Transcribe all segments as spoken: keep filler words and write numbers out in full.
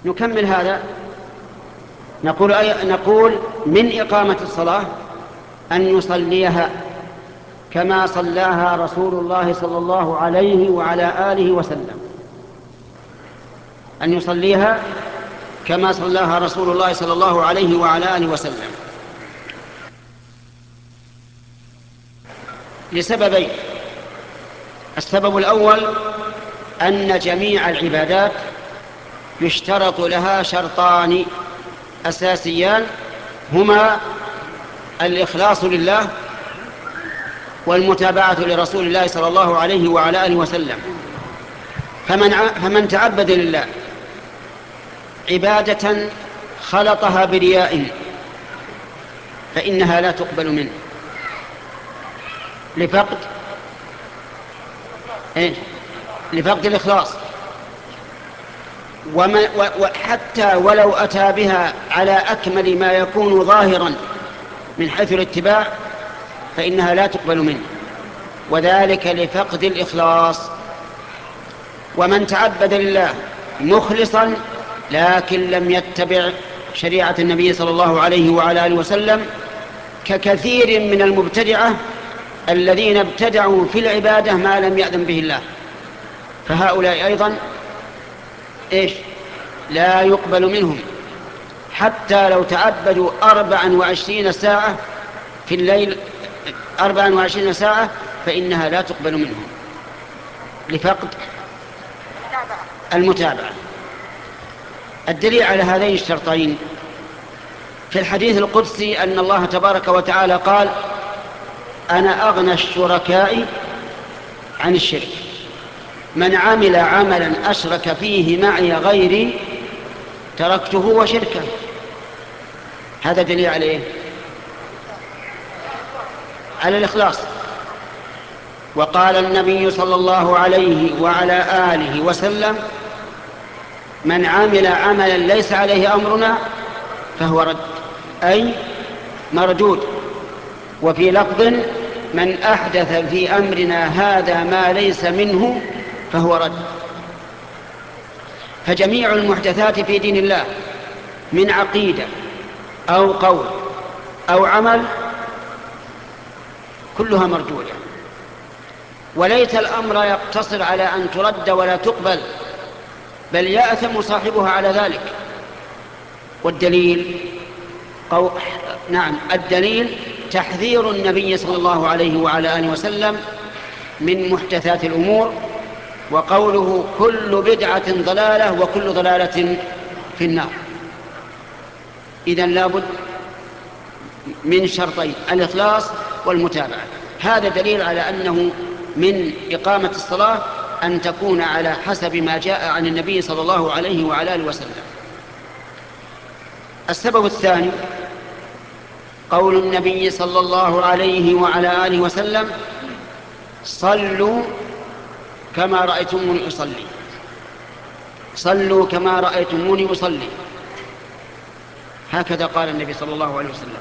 نكمل هذا. نقول, أي نقول من إقامة الصلاة أن يصليها كما صلاها رسول الله صلى الله عليه وعلى آله وسلم، أن يصليها كما صلاها رسول الله صلى الله عليه وعلى آله وسلم، لسببين. السبب الأول أن جميع العبادات يشترط لها شرطان أساسيان، هما الإخلاص لله والمتابعة لرسول الله صلى الله عليه وعلى آله وسلم. فمن, فمن تعبد لله عبادة خلطها برياء فإنها لا تقبل منه لفقد إيه؟ لفقد الإخلاص. وحتى ولو أتى بها على أكمل ما يكون ظاهرا من حيث الاتباع فإنها لا تقبل منه، وذلك لفقد الإخلاص. ومن تعبد لله مخلصا لكن لم يتبع شريعة النبي صلى الله عليه وعلى آله وسلم، ككثير من المبتدعة الذين ابتدعوا في العبادة ما لم يأذن به الله، فهؤلاء أيضا إيش؟ لا يقبل منهم حتى لو تعبدوا أربعا وعشرين ساعة في الليل، أربعا وعشرين ساعة فإنها لا تقبل منهم لفقد المتابعة. الدليل على هذين الشرطين في الحديث القدسي أن الله تبارك وتعالى قال: أنا أغنى الشركاء عن الشرك، من عمل عملا أشرك فيه معي غيري تركته وشركه. هذا دليل عليه على الإخلاص. وقال النبي صلى الله عليه وعلى آله وسلم: من عمل عملا ليس عليه أمرنا فهو رد، أي مردود. وفي لفظ: من أحدث في أمرنا هذا ما ليس منه فهو رد. فجميع المحدثات في دين الله من عقيدة أو قول أو عمل كلها مردودة، وليت الأمر يقتصر على أن ترد ولا تقبل، بل يأثم صاحبها على ذلك. والدليل قو... نعم الدليل تحذير النبي صلى الله عليه وعلى آله وسلم من محدثات الأمور، وقوله: كل بدعة ضلالة وكل ضلالة في النار. إذن لابد من شرطين: الإخلاص والمتابعة. هذا دليل على أنه من إقامة الصلاة أن تكون على حسب ما جاء عن النبي صلى الله عليه وعلى آله وسلم. السبب الثاني قول النبي صلى الله عليه وعلى آله وسلم: صلوا كما رأيتموني أصلي. صلوا كما رأيتموني أصلي، هكذا قال النبي صلى الله عليه وسلم،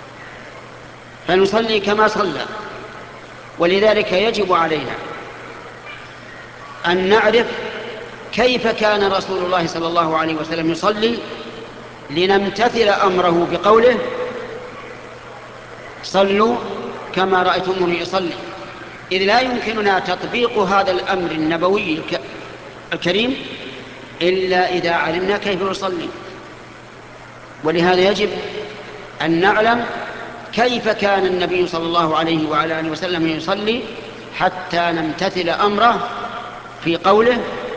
فنصلي كما صلى. ولذلك يجب علينا أن نعرف كيف كان رسول الله صلى الله عليه وسلم يصلي، لنمتثل أمره بقوله: صلوا كما رأيتموني أصلي. إذ لا يمكننا تطبيق هذا الأمر النبوي الكريم إلا إذا علمنا كيف نصلي. ولهذا يجب أن نعلم كيف كان النبي صلى الله عليه وعلى آله وسلم يصلي حتى نمتثل أمره في قوله: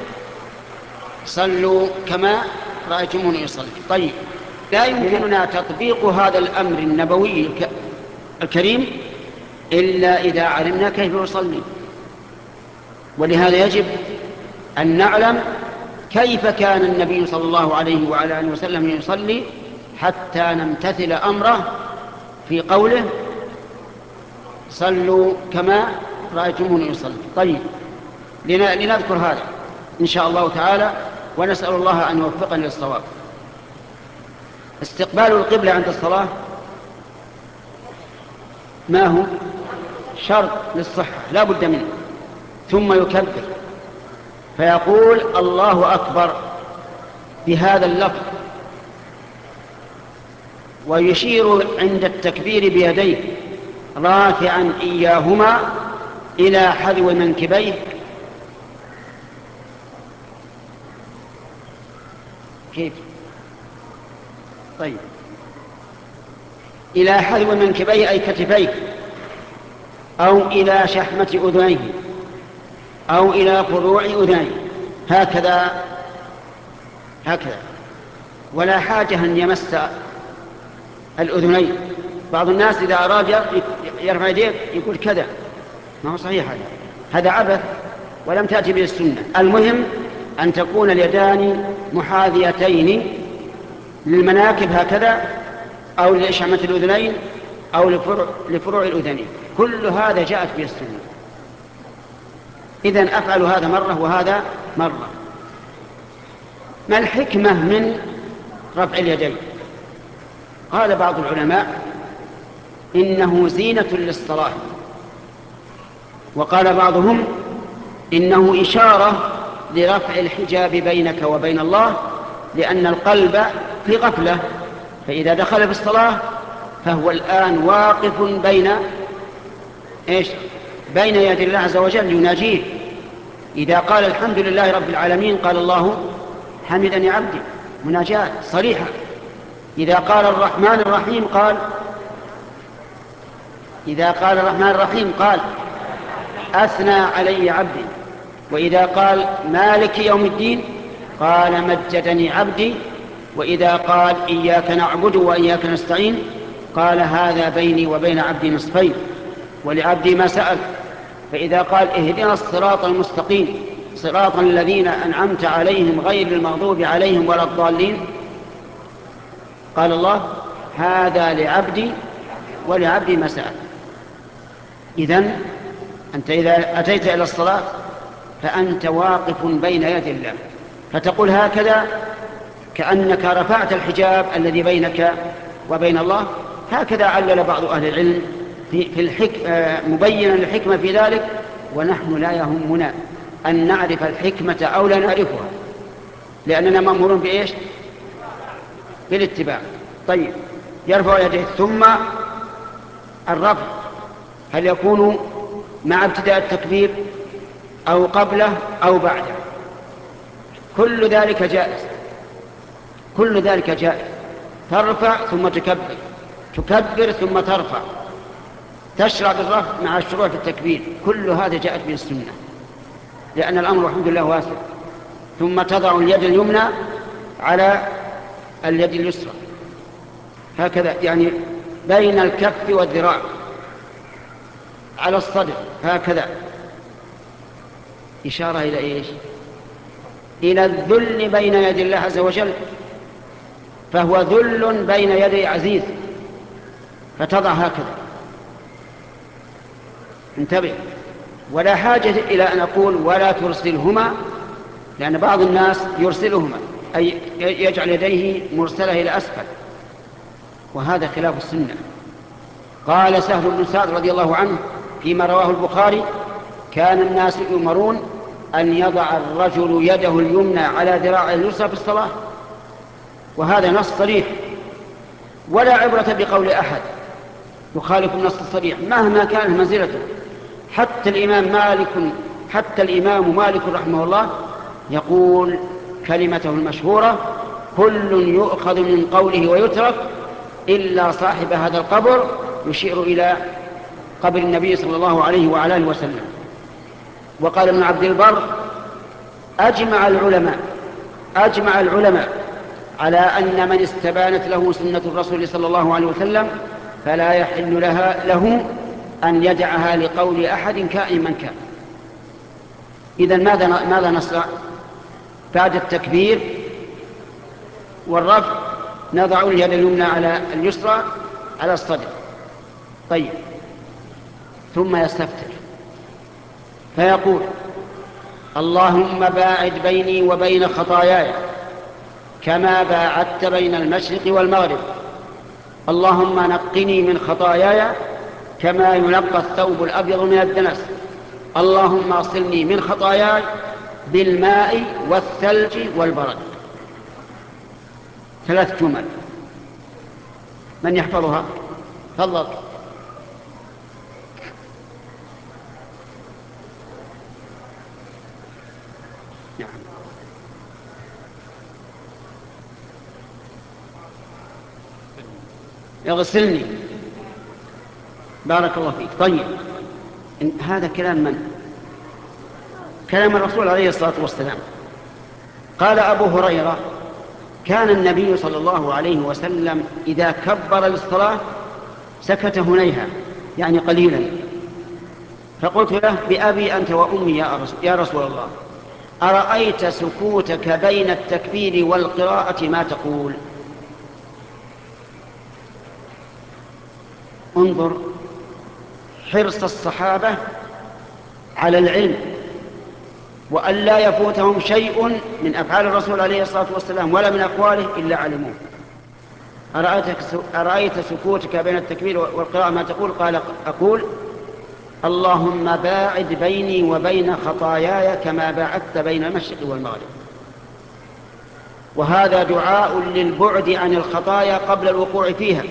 صلوا كما رأيتموني أصلي. طيب، لا يمكننا تطبيق هذا الأمر النبوي الكريم إلا إذا علمنا كيف نصلي. ولهذا يجب أن نعلم كيف كان النبي صلى الله عليه وعلى آله وسلم يصلي حتى نمتثل أمره في قوله: صلوا كما رأيتموني يصلي. طيب، لنذكر هذا إن شاء الله تعالى، ونسأل الله أن يوفقنا للصواب. استقبال القبلة عند الصلاة ما هو؟ شرط للصحة لا بد منه. ثم يكبر فيقول: الله أكبر، بهذا اللفظ، ويشير عند التكبير بيديه رافعا إياهما إلى حذو منكبيه. كيف؟ طيب، إلى حذو منكبيه أي كتفيه، أو إلى شحمة أذنيه، أو إلى فروع أذنيه، هكذا هكذا، ولا حاجة أن يمس الأذنين. بعض الناس إذا أراد يرفع يديه يقول كذا، ما هو صحيح هذا، هذا عبث ولم تأتي به السنة. المهم أن تكون اليدان محاذيتين للمناكب هكذا، أو لشحمة الأذنين، أو لفروع, لفروع الأذنين. كل هذا جاءت به السنة. إذن أفعل هذا مرة وهذا مرة. ما الحكمة من رفع اليدين؟ قال بعض العلماء إنه زينة للصلاة، وقال بعضهم إنه إشارة لرفع الحجاب بينك وبين الله، لأن القلب في غفلة، فإذا دخل في الصلاة فهو الآن واقف بين إيش؟ بين يدي الله عز وجل يناجيه. إذا قال الحمد لله رب العالمين قال الله حمدني عبدي، مناجاة صريحة. إذا قال الرحمن الرحيم قال إذا قال الرحمن الرحيم قال أثنى علي عبدي. وإذا قال مالك يوم الدين قال مجدني عبدي. وإذا قال إياك نعبد وإياك نستعين قال هذا بيني وبين عبدي نصفين ولعبدي ما سأل. فإذا قال اهدنا الصراط المستقيم صراط الذين أنعمت عليهم غير المغضوب عليهم ولا الضالين قال الله هذا لعبدي ولعبدي ما سأل. إذن أنت إذا أتيت إلى الصلاة فأنت واقف بين يدي الله، فتقول هكذا كأنك رفعت الحجاب الذي بينك وبين الله. هكذا علل بعض أهل العلم في, في الحك... مبينا الحكمة في ذلك، ونحن لا يهمنا أن نعرف الحكمة أو لا نعرفها، لأننا مأمورون بإيش؟ بالاتباع. طيب، يرفع يديه. ثم الرفع هل يكون مع ابتداء التكبير أو قبله أو بعده؟ كل ذلك جائز، كل ذلك جائز. ترفع ثم تكبر، تكبر ثم ترفع، تشرع بالرفع مع الشروع في التكبير. كل هذا جاءت به السنة، لأن الأمر الحمد لله واسع. ثم تضع اليد اليمنى على اليد اليسرى هكذا، يعني بين الكف والذراع على الصدر هكذا، إشارة إلى إيش؟ إلى الذل بين يدي الله عز وجل، فهو ذل بين يدي عزيز، فتضع هكذا. انتبه، ولا حاجة إلى أن أقول ولا ترسلهما، لأن بعض الناس يرسلهما أي يجعل يديه مرسلة إلى أسفل، وهذا خلاف السنة. قال سهل بن سعد رضي الله عنه فيما رواه البخاري كان الناس يؤمرون أن يضع الرجل يده اليمنى على ذراعه اليسرى في الصلاة، وهذا نص صريح، ولا عبرة بقول أحد يخالف النص الصريح مهما كان منزلته. حتى الإمام مالك حتى الإمام مالك رحمه الله يقول كلمته المشهورة كل يؤخذ من قوله ويترك إلا صاحب هذا القبر، يشير إلى قبر النبي صلى الله عليه وعلى آله وسلم. وقال ابن عبد البر أجمع العلماء أجمع العلماء على أن من استبانت له سنة الرسول صلى الله عليه وسلم فلا يحل لها له أن يدعها لقول أحد كائن من كان. إذن ماذا ماذا نصنع؟ بعد التكبير والرفع نضع اليد اليمنى على اليسرى على الصدر. طيب، ثم يستفتح فيقول اللهم باعد بيني وبين خطاياي كما باعدت بين المشرق والمغرب، اللهم نقني من خطاياي كما ينقى الثوب الأبيض من الدنس، اللهم اغسلني من خطاياي بالماء والثلج والبرد. ثلاث جمل، من يحفظها؟ تفضل. نعم. اغسلني. بارك الله فيك. طيب، هذا كلام من؟ كلام الرسول عليه الصلاة والسلام. قال أبو هريرة: كان النبي صلى الله عليه وسلم إذا كبر للصلاة سكت هنيها، يعني قليلا. فقلت له: بأبي أنت وأمي يا رسول الله، أرأيت سكوتك بين التكبير والقراءة ما تقول؟ انظر حرص الصحابة على العلم، وأن لا يفوتهم شيء من أفعال الرسول عليه الصلاة والسلام ولا من أقواله إلا علموه. أرأيت سكوتك بين التكبير والقراءة ما تقول؟ قال: أقول: اللهم باعد بيني وبين خطاياي كما باعدت بين المشرق والمغرب. وهذا دعاء للبعد عن الخطايا قبل الوقوع فيها.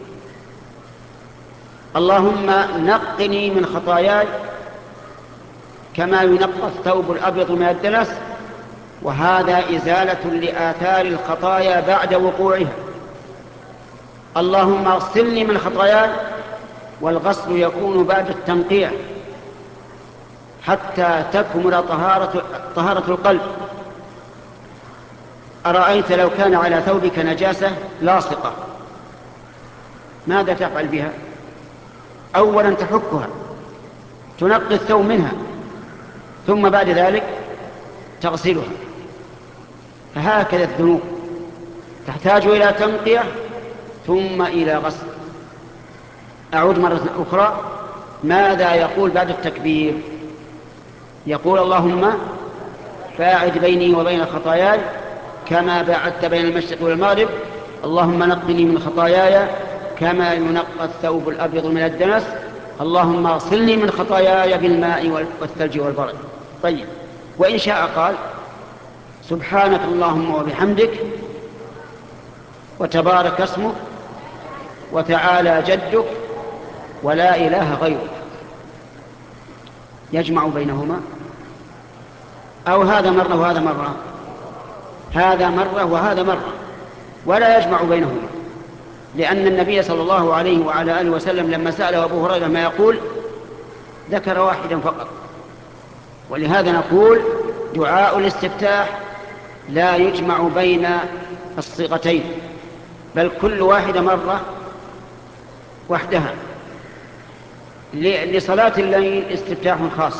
اللهم نقني من خطاياي كما ينقى الثوب الأبيض من الدنس، وهذا إزالة لآثار الخطايا بعد وقوعها. اللهم اغسلني من خطاياي، والغسل يكون بعد التنقيع حتى تكمل طهارة, طهارة القلب. أرأيت لو كان على ثوبك نجاسة لاصقة ماذا تفعل بها؟ أولا تحكها، تنقي الثوب منها، ثم بعد ذلك تغسلها. فهكذا الذنوب تحتاج إلى تنقية ثم إلى غسل. أعود مرة أخرى، ماذا يقول بعد التكبير؟ يقول: اللهم باعد بيني وبين خطاياي كما باعدت بين المشرق والمغرب. اللهم نقني من خطاياي كما ينقى الثوب الأبيض من الدنس. اللهم اغسلني من خطاياي بالماء والثلج والبرد. طيب، وإن شاء قال: سبحانك اللهم وبحمدك، وتبارك اسمك، وتعالى جدك، ولا إله غيرك. يجمع بينهما، أو هذا مرة وهذا مرة، هذا مرة وهذا مرة، ولا يجمع بينهما، لأن النبي صلى الله عليه وعلى آله وسلم لما سأله أبو هريرة ما يقول ذكر واحدا فقط. ولهذا نقول دعاء الاستفتاح لا يجمع بين الصيغتين، بل كل واحدة مرة وحدها. لصلاة الليل استفتاح خاص،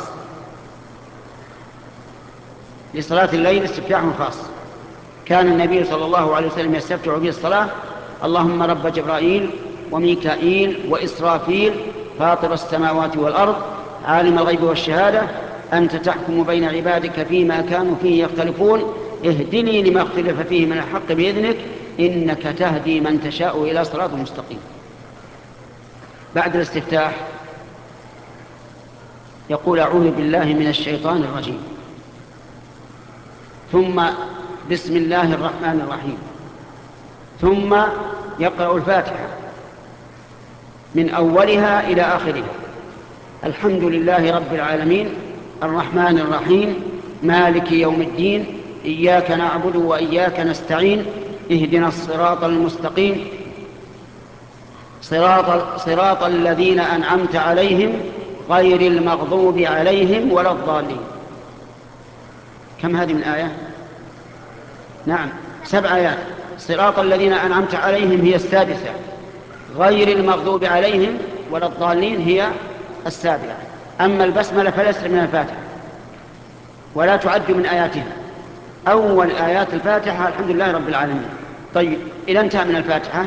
لصلاة الليل استفتاح خاص. كان النبي صلى الله عليه وسلم يستفتح به الصلاة: اللهم رب جبرائيل وميكائيل وإسرافيل فاطر السماوات والأرض عالم الغيب والشهادة أنت تحكم بين عبادك فيما كانوا فيه يختلفون اهدني لما اختلف فيه من الحق بإذنك إنك تهدي من تشاء إلى صراط مستقيم. بعد الاستفتاح يقول: أعوذ بالله من الشيطان الرجيم، ثم بسم الله الرحمن الرحيم، ثم يقرأ الفاتحة من أولها إلى آخرها. الحمد لله رب العالمين الرحمن الرحيم مالك يوم الدين إياك نعبد وإياك نستعين اهدنا الصراط المستقيم صراط, صراط الذين أنعمت عليهم غير المغضوب عليهم ولا الضالين. كم هذه من آية؟ نعم، سبع آيات. صراط الذين أنعمت عليهم هي السادسة، غير المغضوب عليهم ولا الضالين هي السابعة. أما البسملة فليست من الفاتحة ولا تعد من آياتها. أول آيات الفاتحة الحمد لله رب العالمين. طيب، إذا انتهى من الفاتحة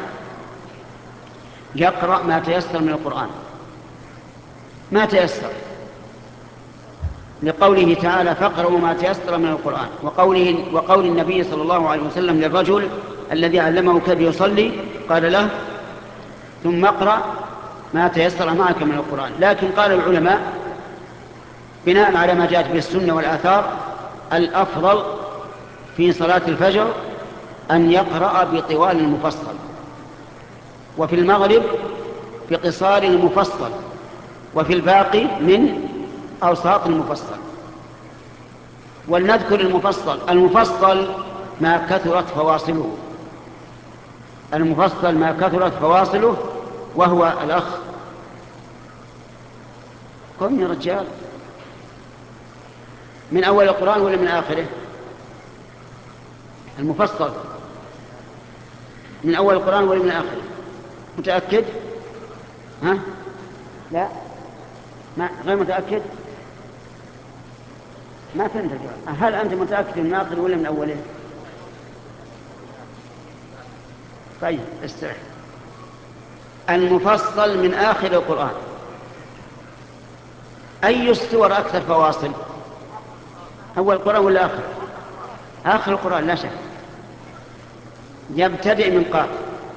يقرأ ما تيسر من القرآن، ما تيسر، لقوله تعالى: فاقرأوا ما تيسر من القرآن، وقوله وقول النبي صلى الله عليه وسلم للرجل الذي علمه كيف يصلي قال له: ثم اقرأ ما تيسر معك من القرآن. لكن قال العلماء بناء على ما جاءت به السنة والآثار: الأفضل في صلاة الفجر أن يقرأ بطوال المفصل، وفي المغرب بقصار المفصل، وفي الباقي من أوساط المفصل. ولنذكر المفصل. المفصل ما كثرت فواصله، المفصل ما كثرت فواصله، وهو الأخ. قم يا رجال، من أول القرآن ولا من آخره؟ المفصل من أول القرآن ولا من آخره؟ متأكد؟ ها؟ لا، ما غير متأكد؟ ما فهمت الجواب. هل أنت متأكد من آخره ولا من أوله؟ طيب استرح. المفصل من آخر القرآن. أي السور أكثر فواصل؟ أول القرآن ولا آخر؟ آخر القرآن لا شك. يبتدئ من قاف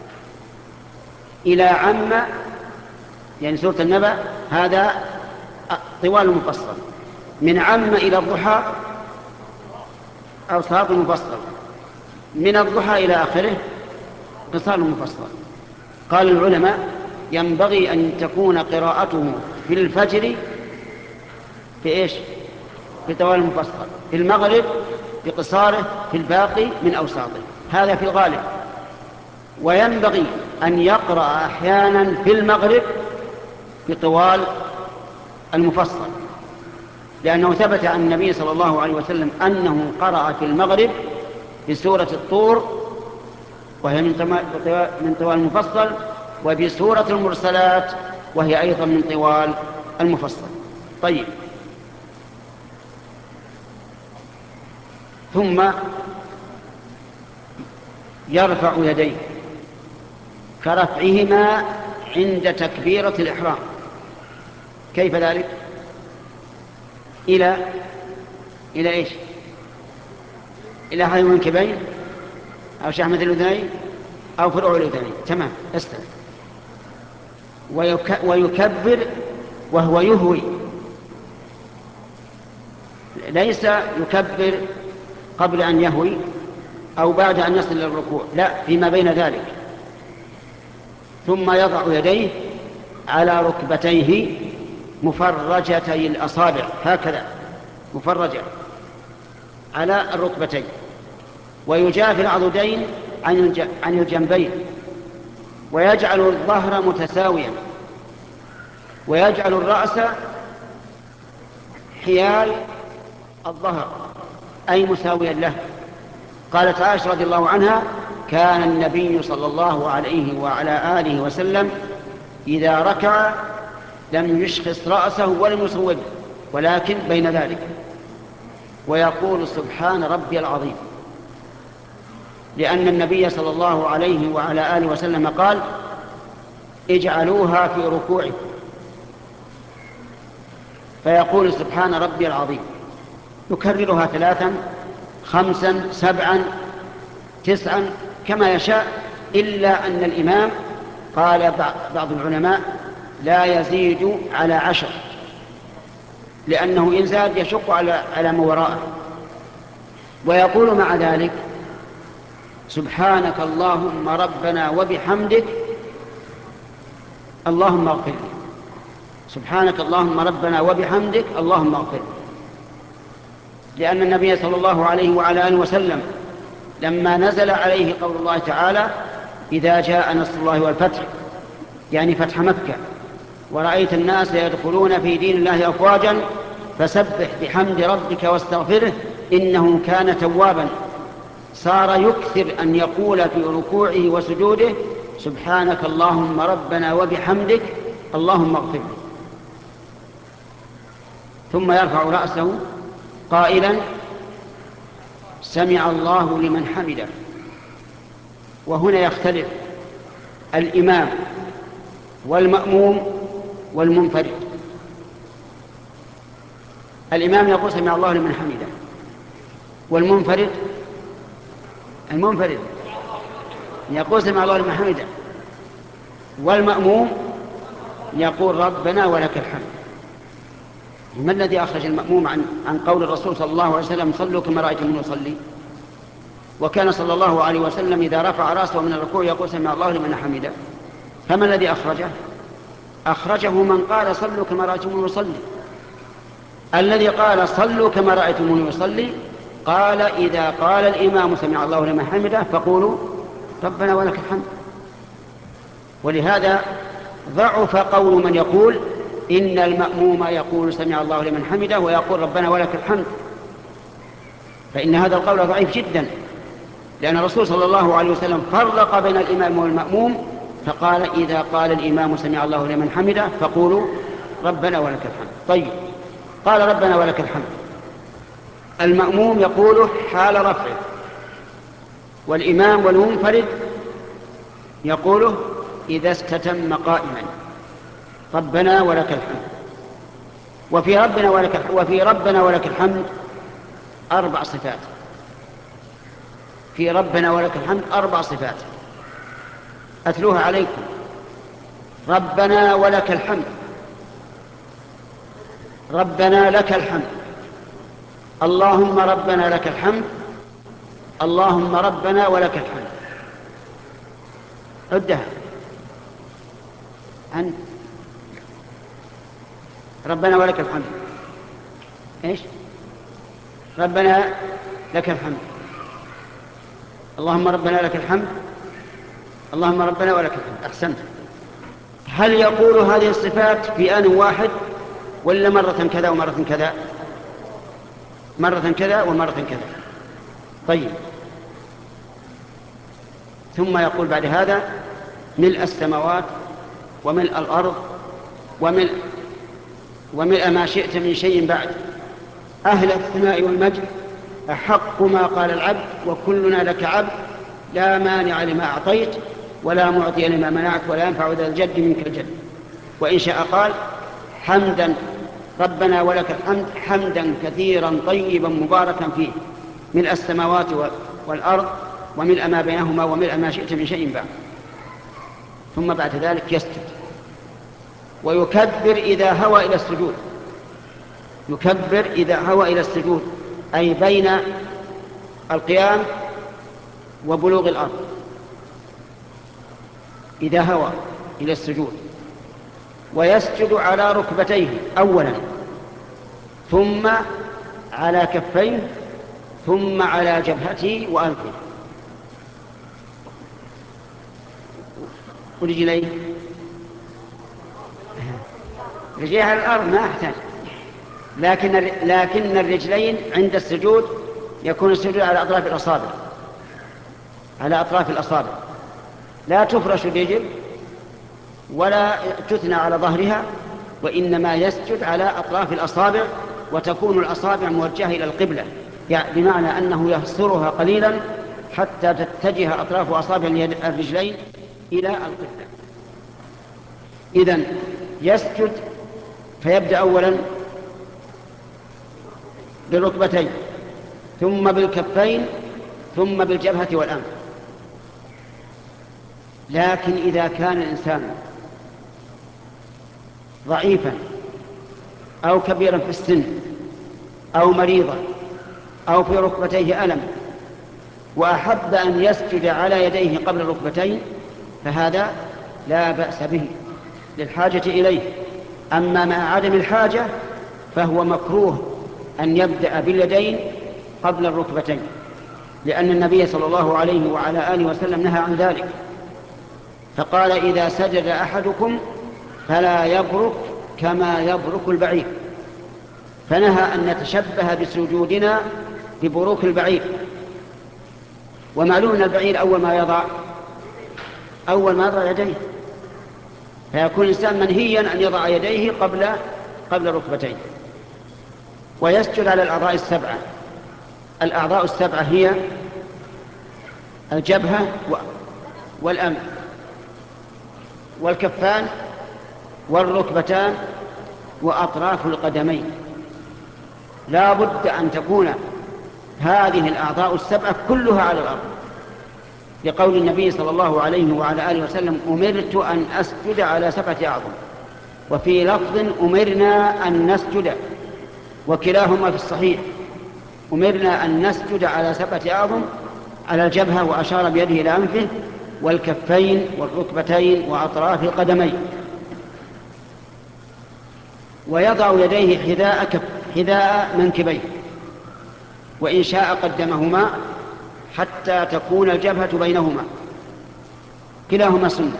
إلى عم، يعني سورة النبأ، هذا طوال المفصل. من عم إلى الضحى أوساط المفصل. من الضحى إلى آخره قصار المفصل. قال العلماء ينبغي أن تكون قراءته في الفجر في إيش؟ في طوال المفصل، في المغرب بقصاره، في الباقي من أوساطه، هذا في الغالب. وينبغي أن يقرأ أحيانا في المغرب بطوال المفصل، لأنه ثبت عن النبي صلى الله عليه وسلم أنه قرأ في المغرب بسورة الطور وهي من طوال المفصل، وبسورة المرسلات وهي أيضا من طوال المفصل. طيب، ثم يرفع يديه كرفعهما عند تكبيرة الإحرام. كيف ذلك؟ إلى إلى إيش؟ إلى حجم المنكبين أو شحمة الأذنين أو فروع الأذنين. تمام، استوى. ويك... ويكبر وهو يهوي، ليس يكبر قبل أن يهوي أو بعد أن يصل إلى الركوع، لا، فيما بين ذلك. ثم يضع يديه على ركبتيه مفرجتي الأصابع، هكذا مفرجة على الركبتين، ويجافي العضدين عن الجنبين، ويجعل الظهر متساويا، ويجعل الرأس حيال الظهر أي مساويا له. قالت عائشة رضي الله عنها: كان النبي صلى الله عليه وعلى آله وسلم إذا ركع لم يشخص رأسه ولم يصوبه، ولكن بين ذلك، ويقول: سبحان ربي العظيم، لأن النبي صلى الله عليه وعلى آله وسلم قال: اجعلوها في ركوعكم، فيقول: سبحان ربي العظيم، يكررها ثلاثا خمسا سبعا تسعا كما يشاء، إلا أن الإمام قال بعض العلماء لا يزيد على عشر، لأنه إن زاد يشق على على ما وراءه. ويقول مع ذلك: سبحانك اللهم ربنا وبحمدك اللهم اغفر لي، سبحانك اللهم ربنا وبحمدك اللهم اغفر لي. لأن النبي صلى الله عليه وعلى آله وسلم لما نزل عليه قول الله تعالى: إذا جاء نصر الله والفتح، يعني فتح مكة، ورأيت الناس يدخلون في دين الله أفواجا، فسبح بحمد ربك واستغفره إنه كان توابا. صار يكثر أن يقول في ركوعه وسجوده: سبحانك اللهم ربنا وبحمدك اللهم اغفر لي. ثم يرفع رأسه قائلا: سمع الله لمن حمده. وهنا يختلف الإمام والمأموم والمنفرد. الإمام يقول: سمع الله لمن حمده، والمنفرد المنفرد يقول: سمع الله لمن حمده، والمأموم يقول: ربنا ولك الحمد. ما الذي أخرج المأموم عن عن قول الرسول صلى الله عليه وسلم: صلوا كما رأيتموني أصلي؟ وكان صلى الله عليه وسلم إذا رفع رأسه من الركوع يقول سمع الله لمن حمده. فما الذي أخرجه؟ أخرجه من قال صلوا كما رأيتموني يصلي. الذي قال صلوا كما رأيتموني يصلي قال إذا قال الإمام سمع الله لمن حمده فقولوا ربنا ولك الحمد. ولهذا ضعف قول من يقول إن المأموم يقول سمع الله لمن حمده ويقول ربنا ولك الحمد، فإن هذا القول ضعيف جدا، لأن الرسول صلى الله عليه وسلم فرق بين الإمام والمأموم فقال إذا قال الإمام سمع الله لمن حمده فقولوا ربنا ولك الحمد. طيب، قال ربنا ولك الحمد، المأموم يقوله حال رفعه، والإمام والمنفرد يقوله إذا استتم قائما ربنا ولك الحمد. وفي ربنا ولك الحمد, وفي ربنا ولك الحمد أربع صفات. في ربنا ولك الحمد أربع صفات أتلوها عليكم. ربنا ولك الحمد، ربنا لك الحمد، اللهم ربنا لك الحمد، اللهم ربنا ولك الحمد. عدها أنت. ربنا ولك الحمد إيش؟ ربنا لك الحمد، اللهم ربنا لك الحمد، اللهم ربنا ولك الحمد. أحسنت. هل يقول هذه الصفات في آن واحد ولا مرة كذا ومرة كذا؟ مرة كذا ومرة كذا. طيب، ثم يقول بعد هذا ملء السماوات وملء الأرض وملء وملء ما شئت من شيء بعد، أهل الثناء والمجد، أحق ما قال العبد وكلنا لك عبد، لا مانع لما أعطيت ولا معطي لما منعت ولا ينفع ذا الجد منك الجد. وإن شاء قال حمدا ربنا ولك الحمد حمدا كثيرا طيبا مباركا فيه، ملء السماوات والأرض وملء ما بينهما وملء ما شئت من شيء بعد. ثم بعد ذلك يسجد ويكبر إذا هوى إلى السجود. يكبر إذا هوى إلى السجود، أي بين القيام وبلوغ الأرض، إذا هوى إلى السجود. ويسجد على ركبتيه أولا، ثم على كفيه، ثم على جبهته وأنفه ورجليه. رجليه على الأرض ما أحتاج، لكن لكن الرجلين عند السجود يكون السجود على أطراف الأصابع، على أطراف الأصابع، لا تفرش الرجل ولا تثنى على ظهرها، وإنما يسجد على أطراف الأصابع، وتكون الأصابع موجهة إلى القبلة، يعني بمعنى أنه يهصرها قليلا حتى تتجه أطراف أصابع الرجلين إلى القبلة. إذن يسجد فيبدأ أولا بالركبتين، ثم بالكفين، ثم بالجبهة والأنف. لكن إذا كان الإنسان ضعيفا أو كبيرا في السن أو مريضا أو في ركبتيه ألم وأحب أن يسجد على يديه قبل الركبتين فهذا لا بأس به للحاجة إليه. أما مع عدم الحاجة فهو مكروه أن يبدأ باليدين قبل الركبتين، لأن النبي صلى الله عليه وعلى آله وسلم نهى عن ذلك، فقال إذا سجد أحدكم فلا يبرك كما يبرك البعير، فنهى أن نتشبه بسجودنا ببروك البعير. ومعلوم أن البعير أول ما يضع أول ما يضع يديه، فيكون الإنسان منهيا أن يضع يديه قبل قبل ركبتين. ويسجد على الأعضاء السبعة. الأعضاء السبعة هي الجبهة والأنف والكفان والركبتان وأطراف القدمين. لا بد أن تكون هذه الأعضاء السبعة كلها على الأرض، لقول النبي صلى الله عليه وعلى آله وسلم أمرت أن أسجد على سبعة أعظم، وفي لفظ أمرنا أن نسجد، وكلاهما في الصحيح، أمرنا أن نسجد على سبعة أعظم على الجبهة وأشار بيده إلى أنفه والكفين والركبتين وأطراف القدمين، ويضع يديه حذاء كف حذاء منكبيه، وإن شاء قدمهما حتى تكون الجبهة بينهما، كلاهما سنة.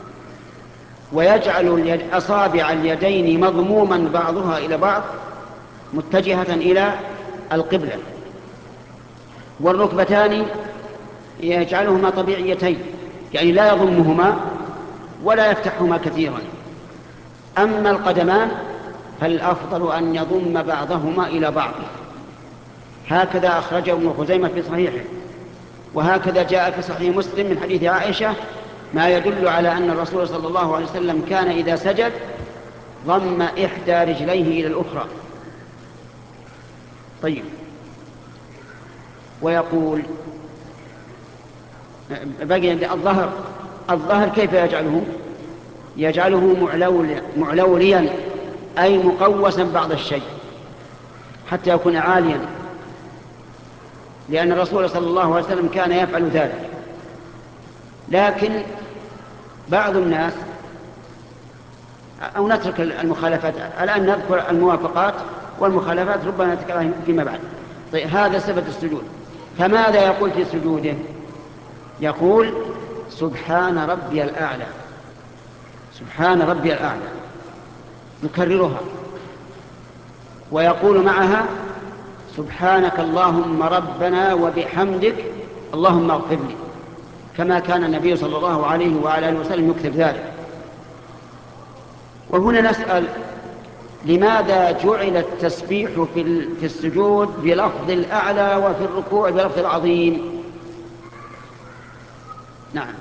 ويجعل أصابع اليدين مضموما بعضها إلى بعض متجهة إلى القبلة، والركبتان يجعلهما طبيعيتين، يعني لا يضمهما ولا يفتحهما كثيرا. أما القدمان فالأفضل أن يضم بعضهما إلى بعض، هكذا أخرجه ابن خزيمة في صحيحه، وهكذا جاء في صحيح مسلم من حديث عائشة ما يدل على أن الرسول صلى الله عليه وسلم كان إذا سجد ضم إحدى رجليه إلى الأخرى. طيب، ويقول بقي الظهر. الظهر كيف يجعله؟ يجعله معلول معلوليا، أي مقوسا بعض الشيء حتى يكون عاليا، لأن الرسول صلى الله عليه وسلم كان يفعل ذلك. لكن بعض الناس، أو نترك المخالفات الآن، نذكر الموافقات والمخالفات ربما نتكلم فيما بعد. طيب، هذا صفة السجود. فماذا يقول في سجوده؟ يقول سبحان ربي الأعلى، سبحان ربي الأعلى، يكررها، ويقول معها سبحانك اللهم ربنا وبحمدك اللهم اغفر لي، كما كان النبي صلى الله عليه وعلى آله وسلم يكتب ذلك. وهنا نسأل: لماذا جعل التسبيح في السجود بلفظ الأعلى وفي الركوع بلفظ العظيم؟ نعم،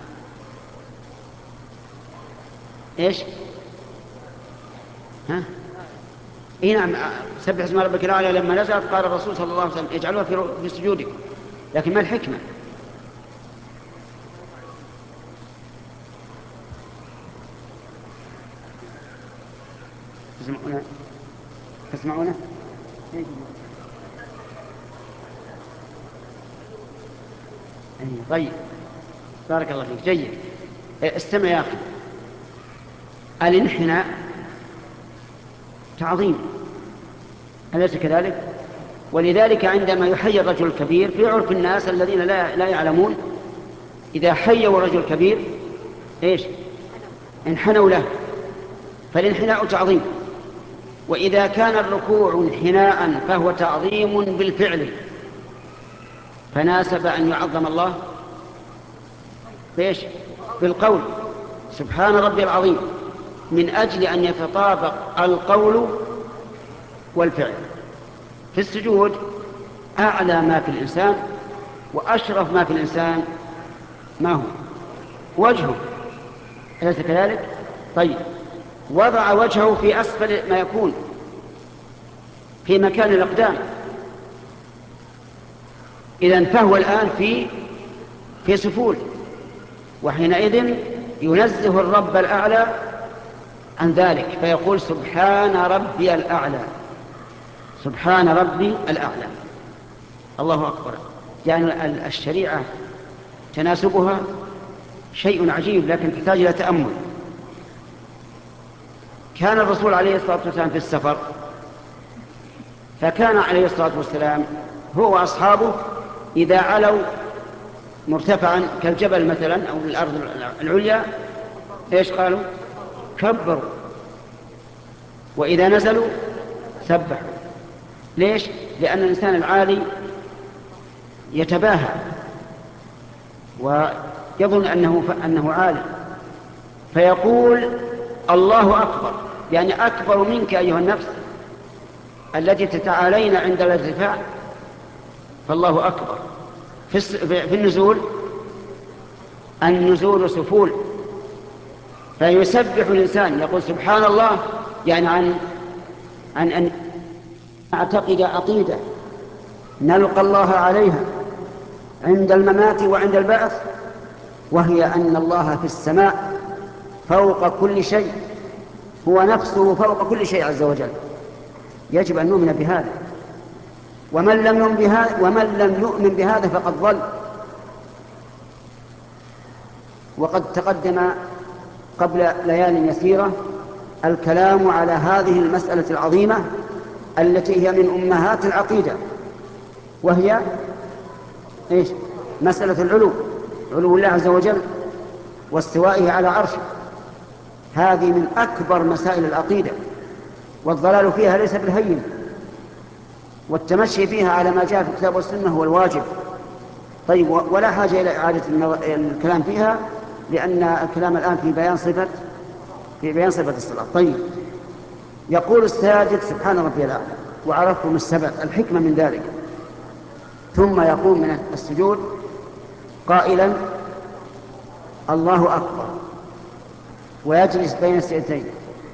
إيش؟ ها؟ إيه نعم، سبح اسم ربك الأعلى لما نزلت قال الرسول صلى الله عليه وسلم اجعلوها في سجودك، لكن ما الحكمة؟ تسمعونه؟ تسمعونه؟ طيب، بارك الله فيك، جيد. استمع يا أخي، الانحناء تعظيم، أليس كذلك؟ ولذلك عندما يحيي الرجل الكبير في عرف الناس الذين لا, لا يعلمون، إذا حيوا رجل كبير إيش؟ انحنوا له، فالانحناء تعظيم. وإذا كان الركوع انحناء فهو تعظيم بالفعل، فناسب أن يعظم الله بإيش؟ بالقول سبحان ربي العظيم، من أجل أن يتطابق القول والفعل. في السجود أعلى ما في الإنسان وأشرف ما في الإنسان ما هو؟ وجهه، أليس كذلك؟ طيب، وضع وجهه في أسفل ما يكون، في مكان الأقدام، إذن فهو الآن في في سفول، وحينئذ ينزه الرب الأعلى عن ذلك فيقول سبحان ربي الأعلى، سبحان ربي الأعلى. الله أكبر. يعني الشريعة تناسبها شيء عجيب، لكن تحتاج إلى تأمل. كان الرسول عليه الصلاة والسلام في السفر، فكان عليه الصلاة والسلام هو وأصحابه إذا علوا مرتفعا كالجبل مثلا أو الأرض العليا إيش قالوا؟ كبروا. وإذا نزلوا سبحوا. ليش؟ لأن الإنسان العالي يتباهى ويظن أنه, أنه عالي، فيقول الله أكبر، يعني أكبر منك أيها النفس التي تتعالين عند الارتفاع، فالله أكبر. في النزول النزول سفول، فيسبح الإنسان يقول سبحان الله، يعني عن عن أن أعتقد عقيدة نلقى الله عليها عند الممات وعند البعث، وهي أن الله في السماء فوق كل شيء، هو نفسه فوق كل شيء عز وجل. يجب أن نؤمن بهذا، ومن لم يؤمن بهذا, ومن لم يؤمن بهذا فقد ضل. وقد تقدم قبل ليال يسيرة الكلام على هذه المسألة العظيمة التي هي من أمهات العقيدة، وهي إيش؟ مسألة العلو، علو الله عز وجل واستوائه على عرشه. هذه من أكبر مسائل العقيدة، والضلال فيها ليس بالهين، والتمشي فيها على ما جاء في الكتاب والسنة هو الواجب. طيب، ولا حاجة إلى إعادة الكلام فيها، لأن الكلام الآن في بيان صفة في بيان صفة الصلاة. طيب، يقول الساجد سبحان ربي الأعلى، وعرفتم السبب الحكمة من ذلك، ثم يقوم من السجود قائلا الله أكبر، ويجلس بين السجدتين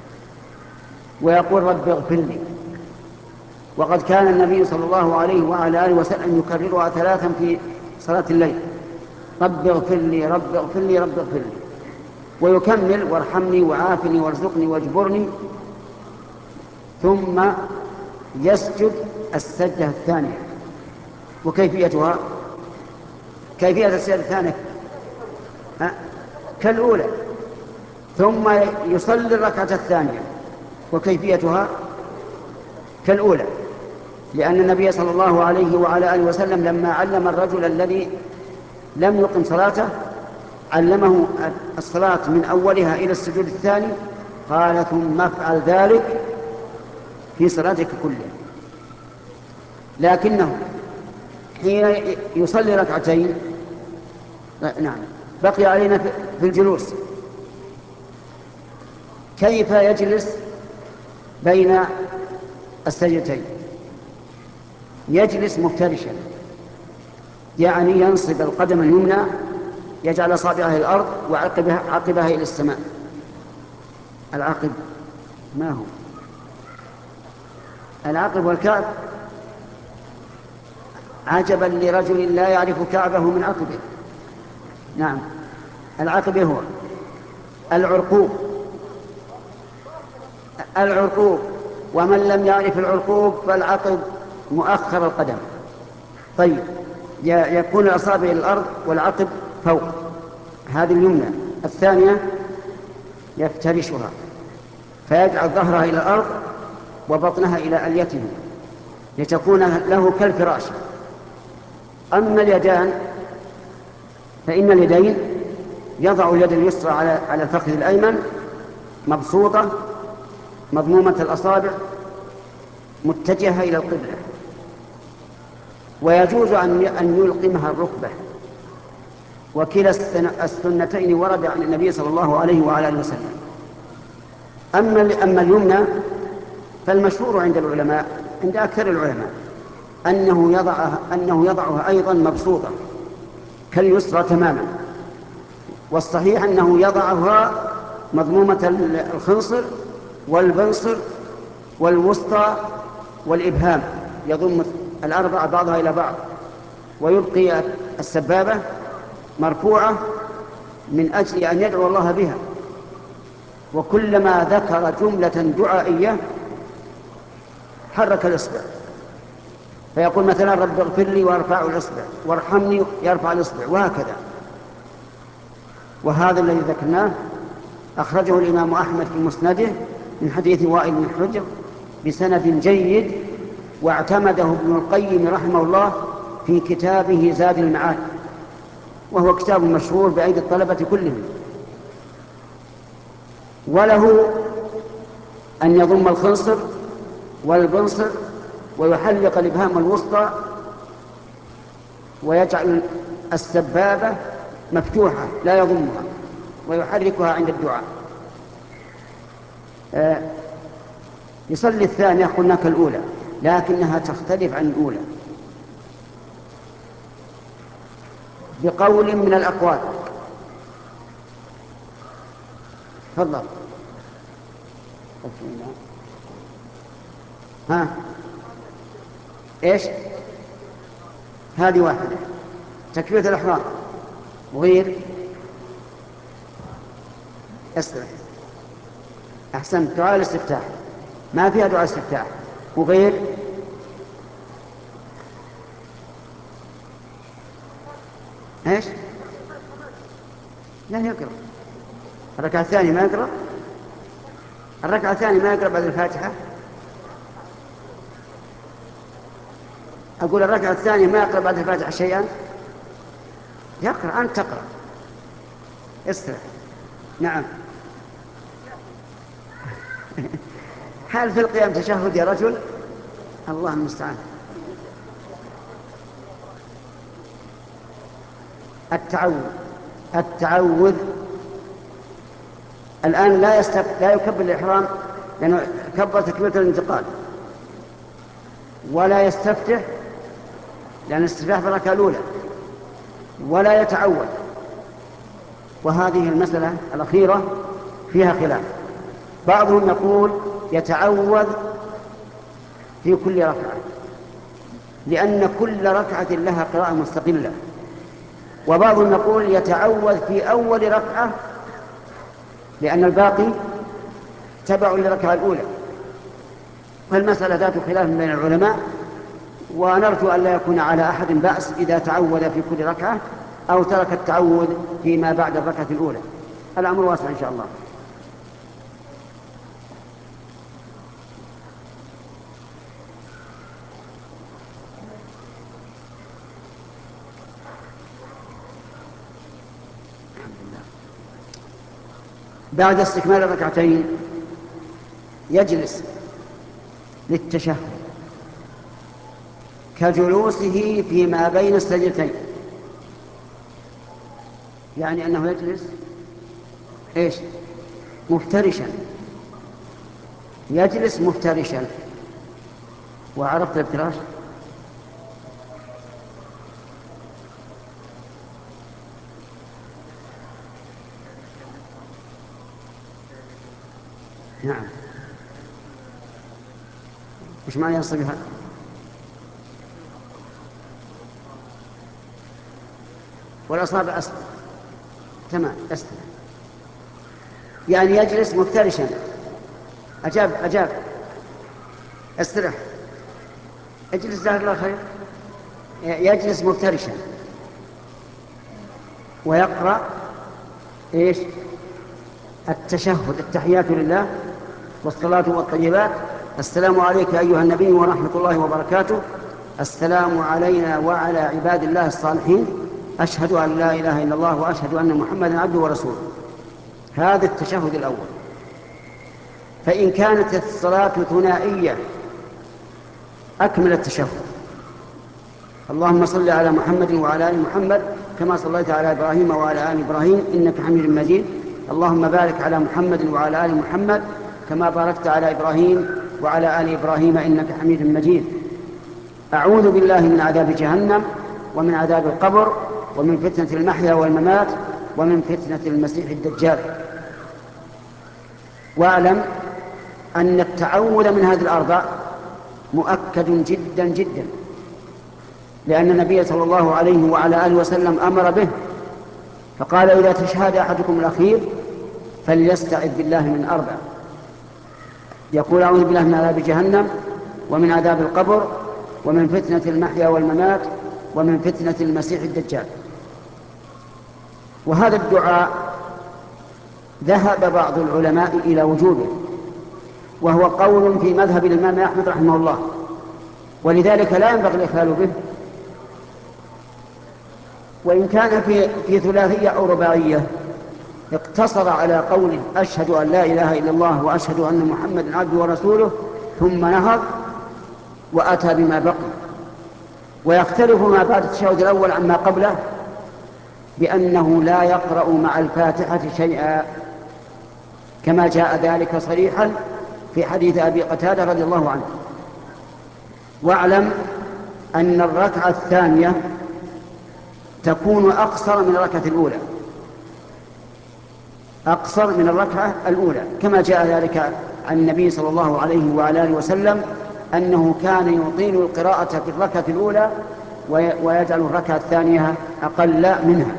ويقول رب اغفر لي. وقد كان النبي صلى الله عليه وعلى آله وسلم يكررها ثلاثا في صلاة الليل: رب اغفر لي رب اغفر لي رب اغفر لي، ويكمل وارحمني وعافني وارزقني واجبرني، ثم يسجد السجدة الثانية. وكيفيتها كيفية السجدة الثانية كالأولى، ثم يصلي الركعة الثانية وكيفيتها كالأولى، لأن النبي صلى الله عليه وعلى آله وسلم لما علم الرجل الذي لم يقم صلاته علمه الصلاة من أولها إلى السجود الثاني، قال ثم افعل ذلك في صلاتك كلها. لكنه حين يصلي ركعتين، نعم، بقي علينا في الجلوس، كيف يجلس بين السجدتين؟ يجلس مفترشا، يعني ينصب القدم اليمنى، يجعل أصابعه إلى الأرض وعقبها عقبها إلى السماء. العقب ما هو؟ العقب والكعب، عجبا لرجل لا يعرف كعبه من عقبه. نعم، العقب هو العرقوب، العرقوب، ومن لم يعرف العرقوب فالعقب مؤخر القدم. طيب، يكون الأصابع إلى الأرض والعقب فوق، هذه اليمنى. الثانية يفترشها فيجعل ظهرها إلى الأرض وبطنها إلى أليته لتكون له كالفراش. أما اليدان فإن اليدين يضع اليد اليسرى على على الفخذ الأيمن مبسوطة مضمومة الأصابع متجهة إلى القبلة، ويجوز أن يلقمها الركبة، وكلا السنتين ورد عن النبي صلى الله عليه وعلى آله وسلم. أما أما اليمنى فالمشهور عند العلماء، عند أكثر العلماء، أنه يضعها أنه يضعها أيضا مبسوطة كاليسرى تماما، والصحيح أنه يضعها مضمومة الخنصر والبنصر والوسطى والإبهام، يضم الأربعة بعضها إلى بعض، ويبقي السبابة مرفوعة من أجل أن يدعو الله بها. وكلما ذكر جملة دعائية حرك الإصبع، فيقول مثلا رب اغفر لي وارفع الإصبع، وارحمني يرفع الإصبع، وهكذا. وهذا الذي ذكرناه أخرجه الإمام أحمد في مسنده من حديث وائل بن حجر بسند جيد، واعتمده ابن القيم رحمه الله في كتابه زاد المعاد، وهو كتاب مشهور بأيدي الطلبة كلهم. وله أن يضم الخنصر والبنصر ويحلق الإبهام الوسطى ويجعل السبابة مفتوحة لا يضمها ويحركها عند الدعاء. آه يصلي الثانية قلنا كالأولى، لكنها تختلف عن الأولى بقول من الأقوال. تفضل. ها ايش؟ هذه واحدة تكبيرة الإحرام، وغير استرح أحسن دعاء الاستفتاح ما فيها دعاء الاستفتاح، وغير ايش؟ لا يقرأ. الركعة الثانية ما يقرأ. الركعة الثانية ما يقرأ بعد الفاتحة. أقول الركعة الثانية ما يقرأ بعد الفاتحة شيئا. يقرأ. أنت تقرأ. استرح. نعم. هل في القيام تشهد يا رجل؟ الله المستعان. التعوذ التعوذ الآن لا يستف... لا يكبر الإحرام لأنه كبر تكبيرة الانتقال، ولا يستفتح لأن الاستفتاح في الركعة الأولى، ولا يتعوذ. وهذه المسألة الأخيرة فيها خلاف. بعضهم يقول يتعوذ في كل ركعة لأن كل ركعة لها قراءة مستقلة، وبعضهم يقول يتعوذ في أول ركعة لأن الباقي تبع للركعة الأولى. فالمسألة ذات خلاف بين العلماء، ونرجو أن لا يكون على أحد بأس إذا تعوذ في كل ركعة أو ترك التعوذ فيما بعد الركعة الأولى. الأمر واسع إن شاء الله. بعد استكمال الركعتين يجلس للتشهد كجلوسه فيما بين السجدتين، يعني أنه يجلس إيش؟ مفترشا. يجلس مفترشا. وعرفت الافتراش؟ نعم. وش معنى ينصبها؟ والأصابع أسفل. تمام. أسفل يعني يجلس مفترشا. أجاب أجاب استرح. اجلس جزاك الله خير. يجلس مفترشا ويقرأ إيش؟ التشهد، التحيات لله والصلاة والطيبات. السلام عليك أيها النبي ورحمة الله وبركاته. السلام علينا وعلى عباد الله الصالحين. أشهد أن لا إله إلا الله وأشهد أن محمدا عبده ورسوله. هذا التشهد الأول. فإن كانت الصلاة ثنائية أكمل التشهد. اللهم صل على محمد وعلى آل محمد كما صليت على إبراهيم وعلى آل إبراهيم إنك حميد مجيد. اللهم بارك على محمد وعلى آل محمد كما باركت على إبراهيم وعلى آل إبراهيم إنك حميد مجيد. أعوذ بالله من عذاب جهنم ومن عذاب القبر ومن فتنة المحيا والممات ومن فتنة المسيح الدجال. واعلم أن التعوذ من هذه الأربع مؤكد جدا جدا، لأن النبي صلى الله عليه وعلى آله وسلم أمر به، فقال إذا تشهد أحدكم الأخير فليستعذ بالله من أربع. يقول أعوذ بالله من عذاب جهنم ومن عذاب القبر ومن فتنة المحيا والممات ومن فتنة المسيح الدجال. وهذا الدعاء ذهب بعض العلماء إلى وجوبه، وهو قول في مذهب الإمام أحمد رحمه الله، ولذلك لا ينبغي الإخلال به. وإن كان في, في ثلاثية أو رباعية اقتصر على قوله أشهد أن لا إله إلا الله وأشهد أن محمدا عبده ورسوله ثم نهض وأتى بما بقي. ويختلف ما بعد التشهد الأول عما قبله بأنه لا يقرأ مع الفاتحة شيئا، كما جاء ذلك صريحا في حديث أبي قتادة رضي الله عنه. واعلم أن الركعة الثانية تكون أقصر من الركعة الأولى، أقصر من الركعة الأولى، كما جاء ذلك عن النبي صلى الله عليه وعلى آله وسلم أنه كان يطيل القراءة في الركعة الأولى ويجعل الركعة الثانية أقل منها.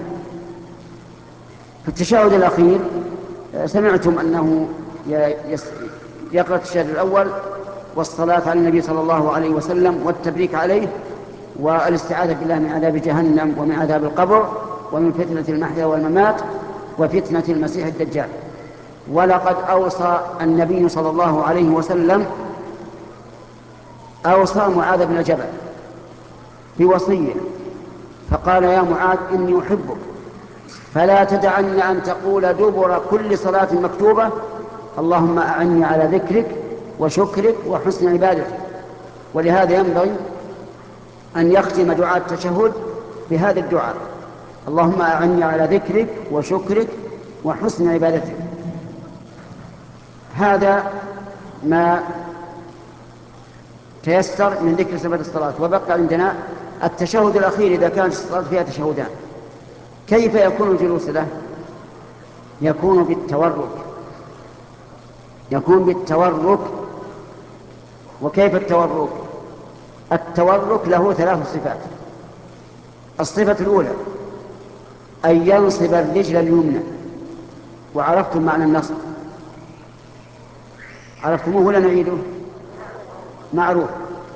في التشهد الأخير سمعتم أنه يقرأ التشهد الأول والصلاة على النبي صلى الله عليه وسلم والتبريك عليه والاستعاذة بالله من عذاب جهنم ومن عذاب القبر ومن فتنة المحيا والممات وفتنة المسيح الدجال. ولقد أوصى النبي صلى الله عليه وسلم أوصى معاذ بن جبل بوصية فقال: يا معاذ إني أحبك فلا تدعن أن تقول دبر كل صلاة مكتوبة: اللهم أعني على ذكرك وشكرك وحسن عبادتك. ولهذا ينبغي أن يختم دعاء التشهد بهذا الدعاء: اللهم أعني على ذكرك وشكرك وحسن عبادتك. هذا ما تيسر من ذكر صفة الصلاة. وبقى عندنا التشهد الأخير إذا كانت الصلاة فيها تشهدان. كيف يكون الجلوس له؟ يكون بالتورك يكون بالتورك وكيف التورك؟ التورك له ثلاث صفات. الصفة الأولى أن ينصب الرجل اليمنى، وعرفتم معنى النصب، عرفتموه ولا نعيده؟ معروف.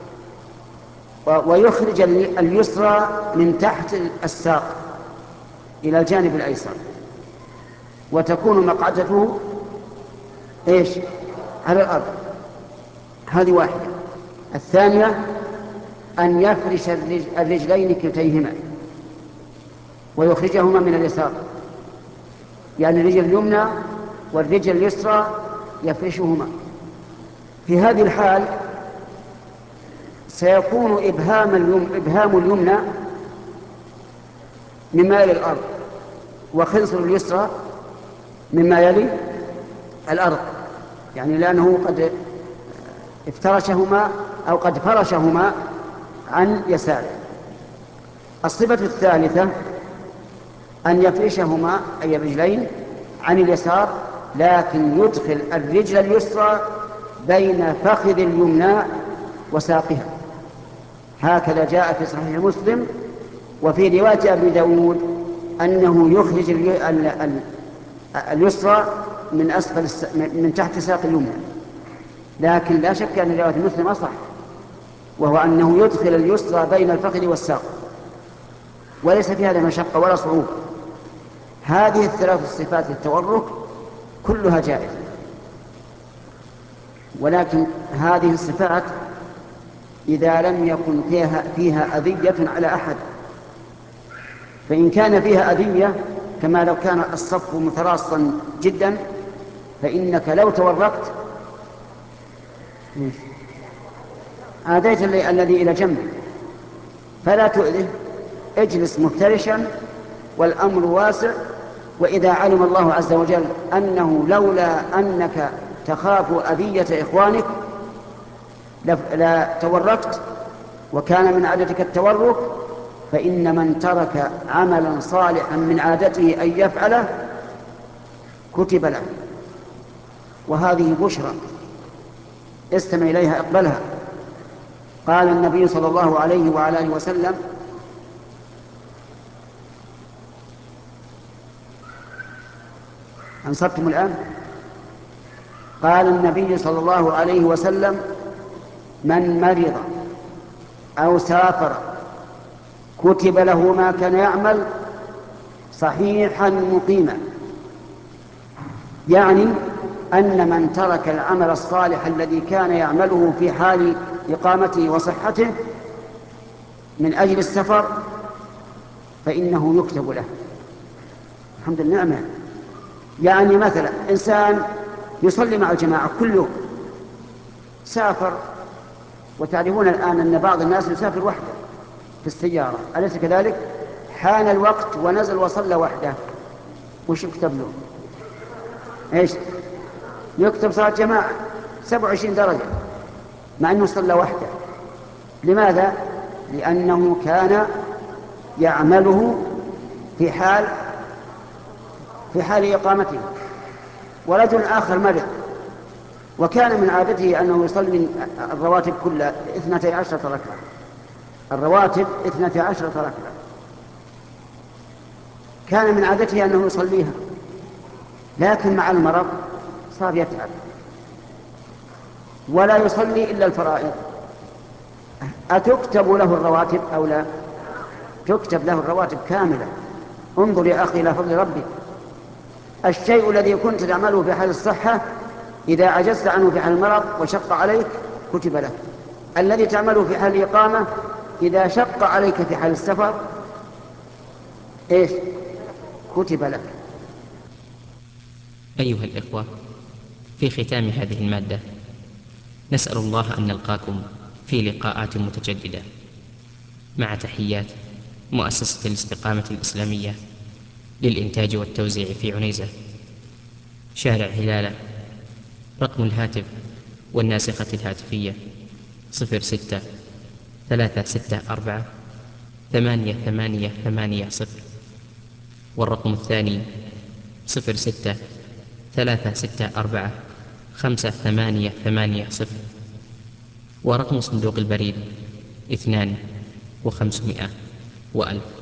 ويخرج اليسرى من تحت الساق إلى الجانب الأيسر، وتكون مقعدته إيش؟ على الأرض. هذه واحدة. الثانية أن يفرش الرجلين كلتيهما ويخرجهما من اليسار، يعني الرجل اليمنى والرجل اليسرى يفرشهما. في هذه الحال سيكون إبهام اليم... إبهام اليمنى مما يلي الأرض، وخنصر اليسرى مما يلي الأرض، يعني لأنه قد افترشهما أو قد فرشهما عن يساره. الصفة الثالثة أن يفرشهما أي الرجلين عن اليسار، لكن يدخل الرجل اليسرى بين فخذ اليمنى وساقها. هكذا جاء في صحيح مسلم. وفي رواية أبي داود أنه يخرج اليسرى من أسفل من تحت ساق اليمنى، لكن لا شك أن رواية مسلم أصح، وهو أنه يدخل اليسرى بين الفخذ والساق، وليس في هذا مشقة ولا صعوبة. هذه الثلاث صفات للتورك كلها جائزة، ولكن هذه الصفات إذا لم يكن فيها, فيها أذية على أحد. فإن كان فيها أذية كما لو كان الصف متراصا جدا، فإنك لو توركت آذيت الذي إلى جنبك، فلا تؤذه، اجلس مفترشا والأمر واسع. وإذا علم الله عز وجل أنه لولا أنك تخاف أذية إخوانك لا توركت وكان من عادتك التورك، فإن من ترك عملا صالحا من عادته أن يفعله كتب له. وهذه بشرى استمع إليها، اقبلها. قال النبي صلى الله عليه وعلى آله وسلم: أنصتم الآن؟ قال النبي صلى الله عليه وسلم: من مرض أو سافر كتب له ما كان يعمل صحيحا مقيما. يعني أن من ترك العمل الصالح الذي كان يعمله في حال إقامته وصحته من أجل السفر فإنه يكتب له. الحمد لله نعمة. يعني مثلا إنسان يصلي مع الجماعة كل يوم، سافر، وتعرفون الآن أن بعض الناس يسافر وحده في السيارة، أليس كذلك؟ حان الوقت ونزل وصلى وحده، وش يكتب له؟ إيش؟ يكتب صلاة جماعة سبعة وعشرين درجة مع أنه صلى وحده. لماذا؟ لأنه كان يعمله في حال في حال إقامته. ورجل آخر مرض وكان من عادته أنه يصلي الرواتب كلها اثنتي عشرة ركعة، الرواتب اثنتي عشرة ركعة، كان من عادته أنه يصليها، لكن مع المرض صار يتعب ولا يصلي إلا الفرائض. أتكتب له الرواتب أو لا؟ تكتب له الرواتب كاملة. انظر يا أخي إلى فضل ربك، الشيء الذي كنت تعمله في حال الصحة إذا عجزت عنه في حال المرض وشق عليك كتب لك. الذي تعمله في حال الإقامة إذا شق عليك في حال السفر إيش؟ كتب لك. أيها الإخوة، في ختام هذه المادة نسأل الله أن نلقاكم في لقاءات متجددة، مع تحيات مؤسسة الاستقامة الإسلامية للإنتاج والتوزيع في عنيزة، شارع هلالة. رقم الهاتف والناسخة الهاتفية صفر ستة ثلاثة ستة أربعة ثمانية ثمانية ثمانية صفر، والرقم الثاني صفر ستة ثلاثة ستة أربعة خمسة ثمانية ثمانية صفر، ورقم صندوق البريد اثنان وخمسمائة وألف.